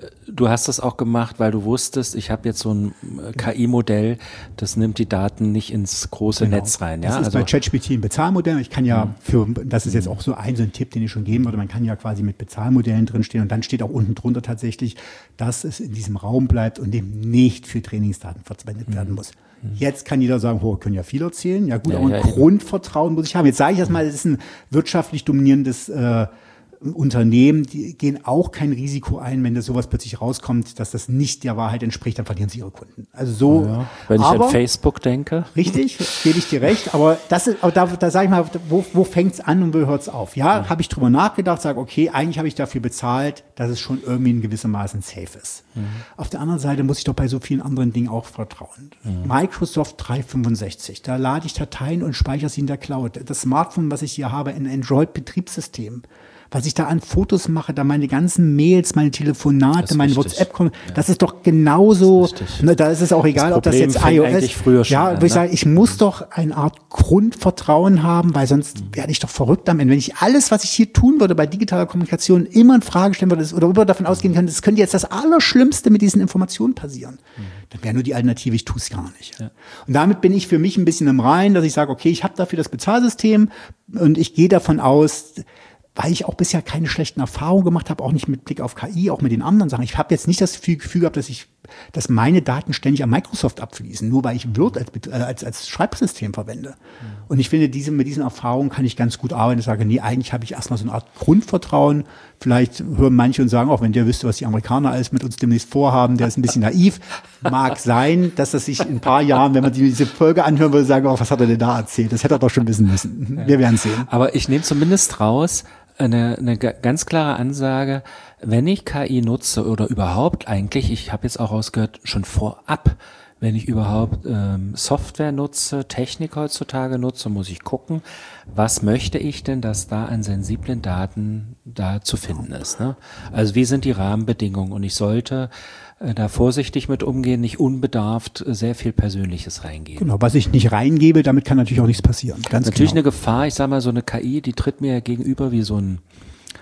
du hast das auch gemacht, weil du wusstest, ich habe jetzt so ein K I-Modell, das nimmt die Daten nicht ins große genau. Netz rein. Ja? Das ist also bei ChatGPT ein Bezahlmodell. Ich kann ja mhm. für, das ist jetzt auch so ein, so ein Tipp, den ich schon geben würde, man kann ja quasi mit Bezahlmodellen drinstehen und dann steht auch unten drunter tatsächlich, dass es in diesem Raum bleibt und eben nicht für Trainingsdaten verwendet mhm. werden muss. Jetzt kann jeder sagen, oh, können ja viel erzählen. Ja gut, ja, aber ein ja, Grundvertrauen muss ich haben. Jetzt sage ich das mal, das ist ein wirtschaftlich dominierendes äh, Unternehmen, die gehen auch kein Risiko ein, wenn das sowas plötzlich rauskommt, dass das nicht der Wahrheit entspricht, dann verlieren sie ihre Kunden. Also so. Ja, wenn ich aber, an Facebook denke. Richtig, gebe ich dir recht. Aber das ist, aber da, da sage ich mal, wo, wo fängt's an und wo hört's auf? Ja, mhm. habe ich drüber nachgedacht, sage, okay, eigentlich habe ich dafür bezahlt, dass es schon irgendwie in gewissermaßen safe ist. Mhm. Auf der anderen Seite muss ich doch bei so vielen anderen Dingen auch vertrauen. Mhm. Microsoft dreihundertfünfundsechzig, da lade ich Dateien und speichere sie in der Cloud. Das Smartphone, was ich hier habe, ein Android-Betriebssystem. Was ich da an Fotos mache, da meine ganzen Mails, meine Telefonate, meine WhatsApp, ja. das ist doch genauso, ist ne, da ist es auch egal, ob das jetzt iOS, früher schon ja, an, wo ich ne? sage, ich muss doch eine Art Grundvertrauen haben, weil sonst mhm. werde ich doch verrückt am Ende. Wenn ich alles, was ich hier tun würde bei digitaler Kommunikation, immer in Frage stellen würde oder immer davon ausgehen könnte, es könnte jetzt das Allerschlimmste mit diesen Informationen passieren, mhm. dann wäre nur die Alternative, ich tue es gar nicht. Ja. Und damit bin ich für mich ein bisschen im Reinen, dass ich sage, okay, ich habe dafür das Bezahlsystem und ich gehe davon aus, weil ich auch bisher keine schlechten Erfahrungen gemacht habe, auch nicht mit Blick auf K I, auch mit den anderen Sachen. Ich habe jetzt nicht das Gefühl gehabt, dass ich, dass meine Daten ständig an Microsoft abfließen, nur weil ich Word als, als, als Schreibsystem verwende. Mhm. Und ich finde, diese, mit diesen Erfahrungen kann ich ganz gut arbeiten. Ich sage, nee, eigentlich habe ich erstmal so eine Art Grundvertrauen. Vielleicht hören manche und sagen, auch wenn der wüsste, was die Amerikaner alles mit uns demnächst vorhaben, der ist ein bisschen naiv. Mag sein, dass das sich in ein paar Jahren, wenn man diese Folge anhören würde, sagen, oh, was hat er denn da erzählt? Das hätte er doch schon wissen müssen. Wir werden sehen. Aber ich nehme zumindest raus, Eine, eine ganz klare Ansage, wenn ich K I nutze oder überhaupt eigentlich, ich habe jetzt auch rausgehört, schon vorab, wenn ich überhaupt ähm, Software nutze, Technik heutzutage nutze, muss ich gucken, was möchte ich denn, dass da an sensiblen Daten da zu finden ist. Ne? Also wie sind die Rahmenbedingungen und ich sollte äh, da vorsichtig mit umgehen, nicht unbedarft äh, sehr viel Persönliches reingeben. Genau, was ich nicht reingebe, damit kann natürlich auch nichts passieren. Ganz natürlich genau. Eine Gefahr, ich sage mal, so eine K I, die tritt mir ja gegenüber wie so ein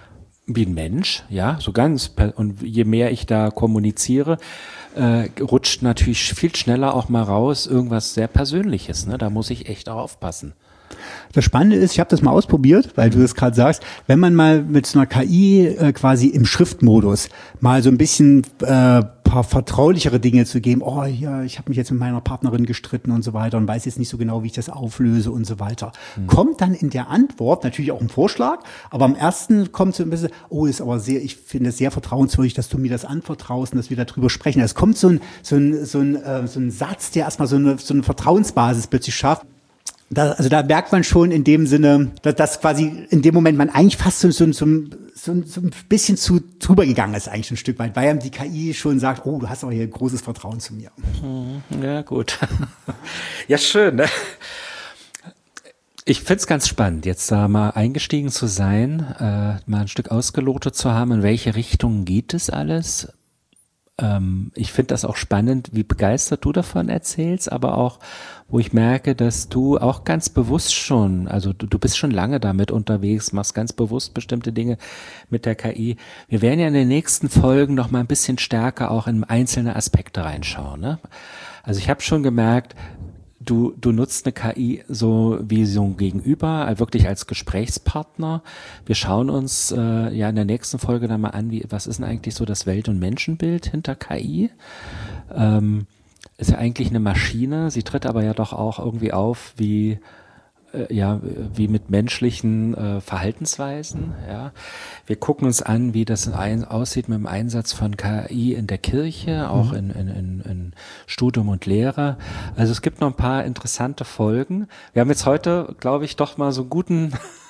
wie ein Mensch, ja, so ganz. Und je mehr ich da kommuniziere, äh, rutscht natürlich viel schneller auch mal raus irgendwas sehr Persönliches. Ne? Da muss ich echt auch aufpassen. Das Spannende ist, ich habe das mal ausprobiert, weil du das gerade sagst, wenn man mal mit so einer K I äh, quasi im Schriftmodus mal so ein bisschen äh, paar vertraulichere Dinge zu geben, oh ja, ich habe mich jetzt mit meiner Partnerin gestritten und so weiter und weiß jetzt nicht so genau, wie ich das auflöse und so weiter, mhm. kommt dann in der Antwort natürlich auch ein Vorschlag, aber am ersten kommt so ein bisschen, oh, ist aber sehr, ich finde es sehr vertrauenswürdig, dass du mir das anvertraust und dass wir darüber sprechen. Es kommt so ein, so ein, so ein, äh, so ein Satz, der erstmal so eine, so eine Vertrauensbasis plötzlich schafft. Da, also da merkt man schon in dem Sinne, dass, dass quasi in dem Moment man eigentlich fast so, so, so, so, so ein bisschen zu drüber gegangen ist, eigentlich ein Stück weit, weil einem die K I schon sagt, oh, du hast aber hier großes Vertrauen zu mir. Ja, gut. Ja, schön, ne? Ich find's ganz spannend, jetzt da mal eingestiegen zu sein, äh, mal ein Stück ausgelotet zu haben, in welche Richtung geht es alles. Ähm, ich finde das auch spannend, wie begeistert du davon erzählst, aber auch, wo ich merke, dass du auch ganz bewusst schon, also du, du bist schon lange damit unterwegs, machst ganz bewusst bestimmte Dinge mit der K I. Wir werden ja in den nächsten Folgen noch mal ein bisschen stärker auch in einzelne Aspekte reinschauen. Ne? Also ich habe schon gemerkt, du du nutzt eine K I so wie so ein Gegenüber, wirklich als Gesprächspartner. Wir schauen uns äh, ja in der nächsten Folge dann mal an, wie was ist denn eigentlich so das Welt- und Menschenbild hinter K I? Ähm, ist ja eigentlich eine Maschine, sie tritt aber ja doch auch irgendwie auf wie äh, ja wie mit menschlichen äh, Verhaltensweisen. Ja, wir gucken uns an, wie das ein, aussieht mit dem Einsatz von K I in der Kirche, auch mhm. in, in, in, in Studium und Lehre. Also es gibt noch ein paar interessante Folgen. Wir haben jetzt heute, glaube ich, doch mal so einen guten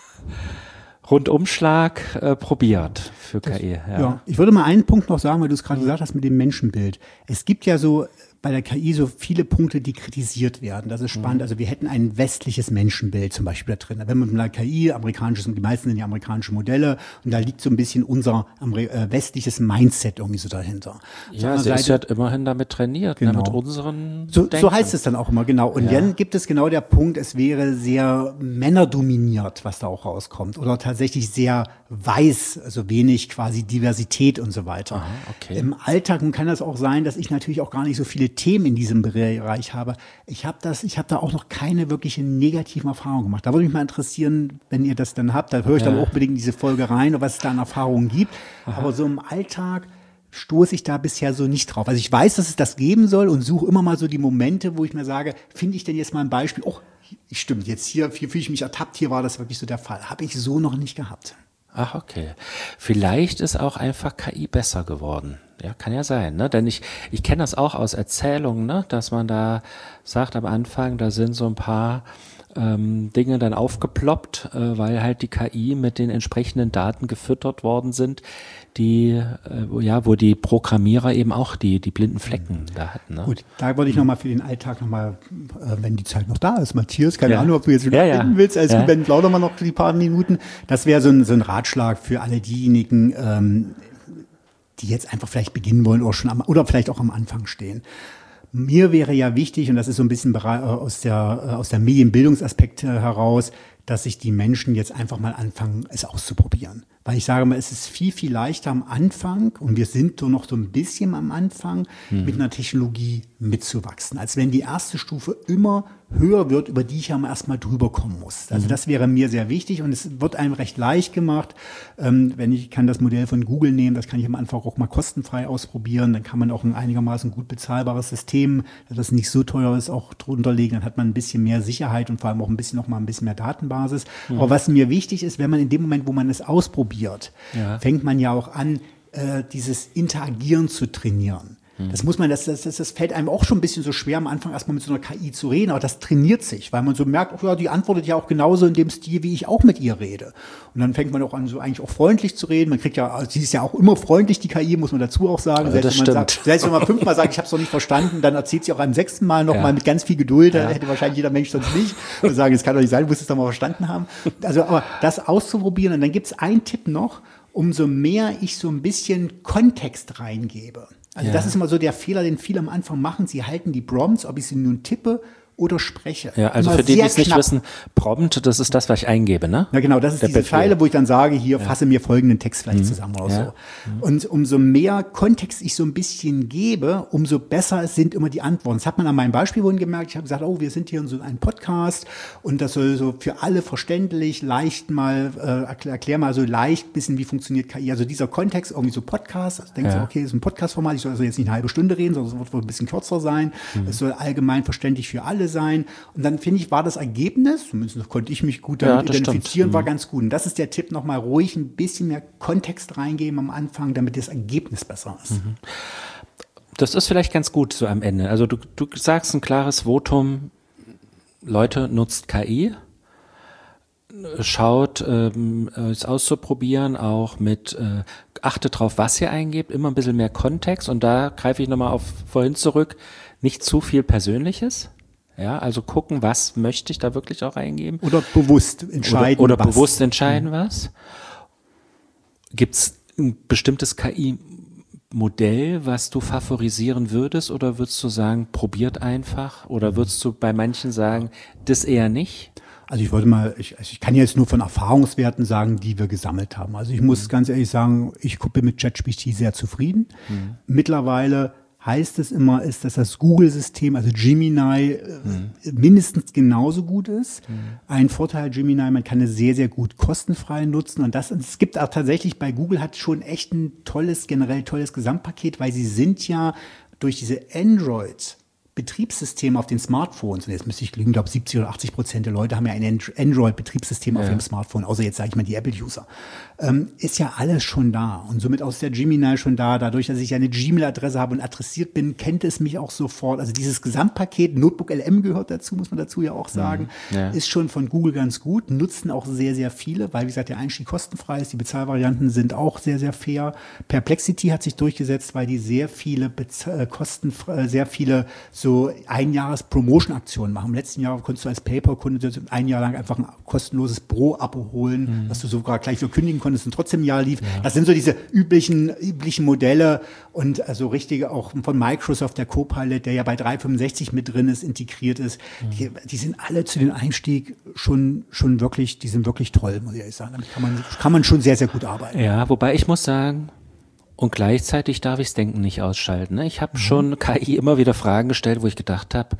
Rundumschlag äh, probiert für K I. Ja. Ja, ich würde mal einen Punkt noch sagen, weil du es gerade gesagt hast mit dem Menschenbild. Es gibt ja so bei der K I so viele Punkte, die kritisiert werden. Das ist spannend. Also wir hätten ein westliches Menschenbild zum Beispiel da drin. Wenn man mit einer K I, amerikanisches, die meisten sind ja amerikanische Modelle, und da liegt so ein bisschen unser äh, westliches Mindset irgendwie so dahinter. Ja, sie ist ja immerhin damit trainiert, genau. ne, mit unseren so, so heißt es dann auch immer, genau. Und ja. dann gibt es genau der Punkt, es wäre sehr männerdominiert, was da auch rauskommt. Oder tatsächlich sehr weiß, also wenig quasi Diversität und so weiter. Aha, okay. Im Alltag kann das auch sein, dass ich natürlich auch gar nicht so viele Themen in diesem Bereich habe. Ich habe das, ich habe da auch noch keine wirkliche negativen Erfahrungen gemacht. Da würde mich mal interessieren, wenn ihr das dann habt, da höre ich ja. dann auch unbedingt in diese Folge rein, was es da an Erfahrungen gibt. Aha. Aber so im Alltag stoße ich da bisher so nicht drauf. Also ich weiß, dass es das geben soll und suche immer mal so die Momente, wo ich mir sage, finde ich denn jetzt mal ein Beispiel? Oh, stimmt, jetzt hier, hier fühle ich mich ertappt, hier war das wirklich so der Fall. Habe ich so noch nicht gehabt. Ach, okay. Vielleicht ist auch einfach K I besser geworden. Ja, kann ja sein, ne? Denn ich, ich kenne das auch aus Erzählungen, ne? Dass man da sagt am Anfang, da sind so ein paar ähm, Dinge dann aufgeploppt, äh, weil halt die K I mit den entsprechenden Daten gefüttert worden sind, die, äh, ja, wo die Programmierer eben auch die, die blinden Flecken mhm. da hatten. Ne? Gut, da wollte ich nochmal für den Alltag nochmal, äh, wenn die Zeit noch da ist, Matthias, keine ja. Ahnung, ob du jetzt wieder ja, ja. willst, also ja. wenn plaudern wir noch die paar Minuten. Das wäre so ein, so ein Ratschlag für alle diejenigen, ähm, die jetzt einfach vielleicht beginnen wollen oder schon am, oder vielleicht auch am Anfang stehen. Mir wäre ja wichtig, und das ist so ein bisschen aus der, aus der Medienbildungsaspekt heraus, dass sich die Menschen jetzt einfach mal anfangen, es auszuprobieren. Weil ich sage mal, es ist viel, viel leichter am Anfang, und wir sind so noch so ein bisschen am Anfang, mhm. mit einer Technologie mitzuwachsen. Als wenn die erste Stufe immer höher wird, über die ich ja erstmal drüber kommen muss. Also mhm. das wäre mir sehr wichtig, und es wird einem recht leicht gemacht. Ähm, wenn ich kann das Modell von Google nehmen, das kann ich am Anfang auch mal kostenfrei ausprobieren. Dann kann man auch ein einigermaßen gut bezahlbares System, das nicht so teuer ist, auch drunter legen. Dann hat man ein bisschen mehr Sicherheit und vor allem auch ein bisschen noch mal ein bisschen mehr Datenbasis. Mhm. Aber was mir wichtig ist, wenn man in dem Moment, wo man es ausprobiert, ja. fängt man ja auch an, äh, dieses Interagieren zu trainieren. Das muss man, das, das, das fällt einem auch schon ein bisschen so schwer, am Anfang erstmal mit so einer K I zu reden, aber das trainiert sich, weil man so merkt, oh ja, die antwortet ja auch genauso in dem Stil, wie ich auch mit ihr rede. Und dann fängt man auch an, so eigentlich auch freundlich zu reden. Man kriegt ja, also sie ist ja auch immer freundlich, die K I, muss man dazu auch sagen. Also selbst, wenn man sagt, selbst wenn man fünfmal sagt, ich habe es noch nicht verstanden, dann erzählt sie auch beim sechsten Mal nochmal ja. mit ganz viel Geduld. Ja. Da hätte wahrscheinlich jeder Mensch sonst nicht. Und sagen, das kann doch nicht sein, du musst es doch mal verstanden haben. Also, aber das auszuprobieren. Und dann gibt es einen Tipp noch, umso mehr ich so ein bisschen Kontext reingebe. Also ja. das ist immer so der Fehler, den viele am Anfang machen. Sie halten die Prompts, ob ich sie nun tippe oder spreche. Ja, also Immer für die, die sehr es nicht knapp. wissen, Prompt, das ist das, was ich eingebe, ne? Ja, genau, das ist Der diese Befehl. Pfeile, wo ich dann sage, hier, fasse mir folgenden Text vielleicht zusammen oder Ja. so. Und umso mehr Kontext ich so ein bisschen gebe, umso besser sind immer die Antworten. Das hat man an meinem Beispiel vorhin gemerkt. Ich habe gesagt, oh, wir sind hier in so einem Podcast und das soll so für alle verständlich, leicht mal, äh, erklär, erklär mal so leicht bisschen, wie funktioniert K I. Also dieser Kontext, irgendwie so Podcast, also denkst Ja. du, okay, das ist ein Podcast-Format, ich soll also jetzt nicht eine halbe Stunde reden, sondern es wird wohl ein bisschen kürzer sein. Es soll allgemein verständlich für alle sein. Und dann finde ich, war das Ergebnis, zumindest konnte ich mich gut damit Ja, das identifizieren, stimmt. war ganz gut. Und das ist der Tipp, nochmal ruhig ein bisschen mehr Kontext reingeben am Anfang, damit das Ergebnis besser ist. Das ist vielleicht ganz gut so am Ende. Also du, du sagst ein klares Votum, Leute, nutzt K I, schaut, ähm, es auszuprobieren, auch mit, äh, achtet drauf, was ihr eingebt, immer ein bisschen mehr Kontext und da greife ich nochmal auf vorhin zurück, nicht zu viel Persönliches. Ja, also gucken, was möchte ich da wirklich auch eingeben. Oder bewusst entscheiden. Oder, oder was. bewusst entscheiden, was. Gibt es ein bestimmtes K I-Modell, was du favorisieren würdest? Oder würdest du sagen, probiert einfach? Oder würdest du bei manchen sagen, das eher nicht? Also ich wollte mal, ich, also ich kann jetzt nur von Erfahrungswerten sagen, die wir gesammelt haben. Also ich muss mhm. ganz ehrlich sagen, ich bin mit ChatGPT sehr zufrieden. Mhm. Mittlerweile heißt es immer, ist, dass das Google-System, also Gemini, mhm. mindestens genauso gut ist. Mhm. Ein Vorteil Gemini, man kann es sehr, sehr gut kostenfrei nutzen. Und das, es gibt auch tatsächlich, bei Google hat schon echt ein tolles, generell tolles Gesamtpaket, weil sie sind ja durch diese Android Betriebssystem auf den Smartphones, und jetzt müsste ich lügen, glaube siebzig oder achtzig Prozent der Leute haben ja ein Android-Betriebssystem ja. auf ihrem Smartphone, außer jetzt sage ich mal die Apple-User, ähm, ist ja alles schon da und somit aus der Gemini schon da, dadurch, dass ich ja eine Gmail-Adresse habe und adressiert bin, kennt es mich auch sofort, also dieses Gesamtpaket, Notebook L M gehört dazu, muss man dazu ja auch sagen, ja. ist schon von Google ganz gut, nutzen auch sehr, sehr viele, weil wie gesagt, der Einstieg kostenfrei ist, die Bezahlvarianten sind auch sehr, sehr fair. Perplexity hat sich durchgesetzt, weil die sehr viele Bez- äh, kostenfrei, sehr viele so so Einjahres-Promotion-Aktionen machen. Im letzten Jahr konntest du als PayPal-Kunde ein Jahr lang einfach ein kostenloses Pro-Abo holen, mhm. was du sogar gleich wieder kündigen konntest und trotzdem ein Jahr lief. Ja. Das sind so diese üblichen, üblichen Modelle und also richtige auch von Microsoft, der Copilot, der ja bei drei fünfundsechzig mit drin ist, integriert ist. Mhm. Die, die sind alle zu dem Einstieg schon, schon wirklich, die sind wirklich toll, muss ich ehrlich sagen. Damit kann man, kann man schon sehr, sehr gut arbeiten. Ja, wobei ich muss sagen, und gleichzeitig darf ich das Denken nicht ausschalten. Ich habe mhm. schon K I immer wieder Fragen gestellt, wo ich gedacht habe,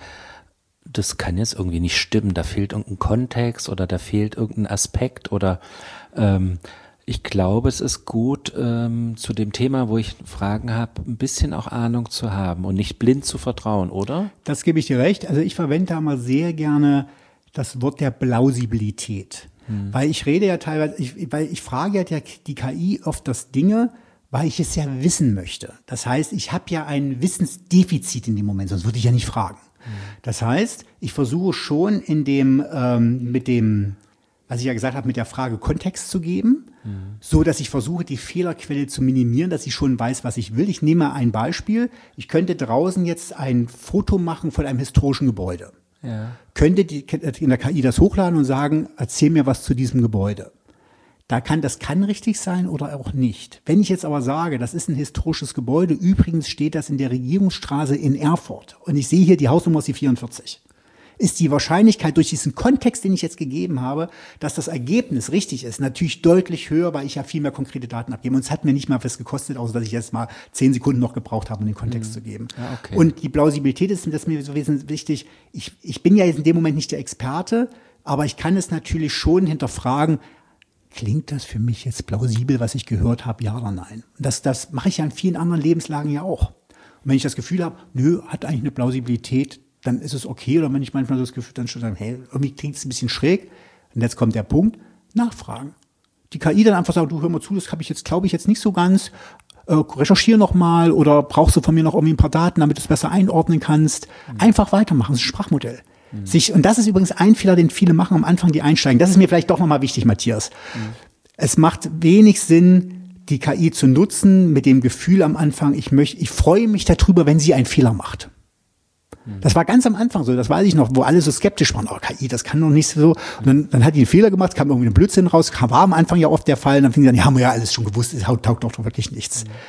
das kann jetzt irgendwie nicht stimmen. Da fehlt irgendein Kontext oder da fehlt irgendein Aspekt oder ähm, ich glaube, es ist gut, ähm, zu dem Thema, wo ich Fragen habe, ein bisschen auch Ahnung zu haben und nicht blind zu vertrauen, oder? Das gebe ich dir recht. Also ich verwende da mal sehr gerne das Wort der Plausibilität. Mhm. Weil ich rede ja teilweise, ich, weil ich frage ja die K I oft das Dinge, weil ich es ja wissen möchte. Das heißt, ich habe ja ein Wissensdefizit in dem Moment, sonst würde ich ja nicht fragen. Mhm. Das heißt, ich versuche schon in dem, ähm, mit dem, was ich ja gesagt habe, mit der Frage Kontext zu geben, mhm. so dass ich versuche, die Fehlerquelle zu minimieren, dass ich schon weiß, was ich will. Ich nehme mal ein Beispiel. Ich könnte draußen jetzt ein Foto machen von einem historischen Gebäude. Ja. Könnte die, in der K I das hochladen und sagen, erzähl mir was zu diesem Gebäude. Da kann, das kann richtig sein oder auch nicht. Wenn ich jetzt aber sage, das ist ein historisches Gebäude, übrigens steht das in der Regierungsstraße in Erfurt und ich sehe hier die Hausnummer ist die vierundvierzig, ist die Wahrscheinlichkeit durch diesen Kontext, den ich jetzt gegeben habe, dass das Ergebnis richtig ist, natürlich deutlich höher, weil ich ja viel mehr konkrete Daten abgebe. Und es hat mir nicht mal was gekostet, außer dass ich jetzt mal zehn Sekunden noch gebraucht habe, um den Kontext mhm. zu geben. Ja, okay. Und die Plausibilität ist, das ist mir so wesentlich wichtig. Ich, ich bin ja jetzt in dem Moment nicht der Experte, aber ich kann es natürlich schon hinterfragen, klingt das für mich jetzt plausibel, was ich gehört habe, ja oder nein? Und das, das mache ich ja in vielen anderen Lebenslagen ja auch. Und wenn ich das Gefühl habe, nö, hat eigentlich eine Plausibilität, dann ist es okay. Oder wenn ich manchmal so das Gefühl dann schon sage, hey, irgendwie klingt es ein bisschen schräg. Und jetzt kommt der Punkt, nachfragen. Die K I dann einfach sagt, du hör mal zu, das habe ich jetzt, glaube ich, jetzt nicht so ganz. Äh, recherchiere nochmal oder brauchst du von mir noch irgendwie ein paar Daten, damit du es besser einordnen kannst. Mhm. Einfach weitermachen, das ist ein Sprachmodell. Sich, und das ist übrigens ein Fehler, den viele machen am Anfang, die einsteigen. Das ist mir vielleicht doch nochmal wichtig, Matthias. Mhm. Es macht wenig Sinn, die K I zu nutzen mit dem Gefühl am Anfang, ich möchte, ich freue mich darüber, wenn sie einen Fehler macht. Mhm. Das war ganz am Anfang so, das weiß ich noch, wo alle so skeptisch waren, oh K I, das kann doch nicht so. Und dann, dann hat die einen Fehler gemacht, kam irgendwie ein Blödsinn raus, war am Anfang ja oft der Fall, und dann fing sie an, ja, haben wir ja alles schon gewusst, es taugt doch wirklich nichts. Mhm.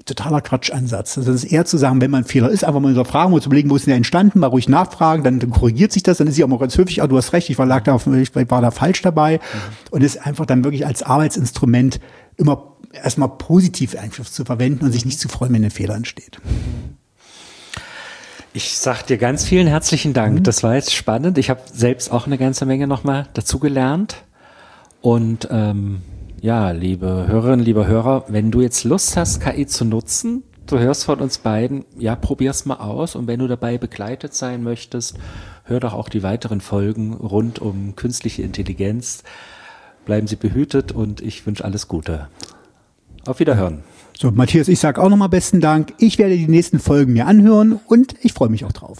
totaler Quatschansatz. Also das ist eher zu sagen, wenn man ein Fehler ist, einfach mal hinterfragen und zu überlegen, wo ist denn der entstanden, mal ruhig nachfragen, dann, dann korrigiert sich das, dann ist sie auch mal ganz höflich, ah, du hast recht, ich war, lag da, ich war da falsch dabei. Mhm. Und ist einfach dann wirklich als Arbeitsinstrument immer erstmal positiv Einfluss zu verwenden und sich nicht zu freuen, wenn ein Fehler entsteht. Ich sag dir ganz vielen herzlichen Dank. Mhm. Das war jetzt spannend. Ich habe selbst auch eine ganze Menge nochmal dazugelernt. Und ähm, ja, liebe Hörerinnen, liebe Hörer, wenn du jetzt Lust hast, K I zu nutzen, du hörst von uns beiden, ja, probier's mal aus. Und wenn du dabei begleitet sein möchtest, hör doch auch die weiteren Folgen rund um künstliche Intelligenz. Bleiben Sie behütet und ich wünsche alles Gute. Auf Wiederhören. So, Matthias, ich sage auch nochmal besten Dank. Ich werde die nächsten Folgen mir anhören und ich freue mich auch drauf.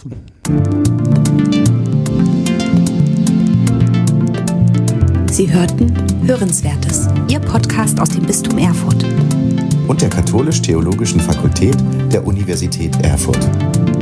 Sie hörten Hörenswertes, Ihr Podcast aus dem Bistum Erfurt. Und der Katholisch-Theologischen Fakultät der Universität Erfurt.